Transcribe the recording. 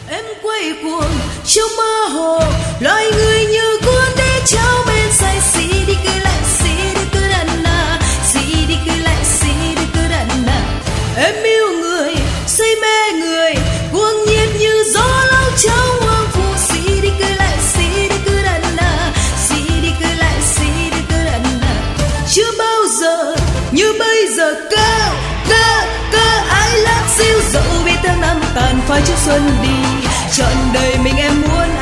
Em quay cuồng trong mơ hồ, loài người như cuốn để trao bên say xì đi cứ lại xì đi cứ đàn na, xì đi cứ lại xì đi cứ đàn na. Em yêu người, say mê người, cuồng nhiệt như gió lao trong hoang vu. Xì đi cứ lại xì đi cứ đàn na, xì đi cứ lại xì đi cứ đàn na. Chưa bao giờ như bây giờ cao cao cao I love you, dẫu biết tháng năm tàn phai trước xuân đi, trọn đời mình em muốn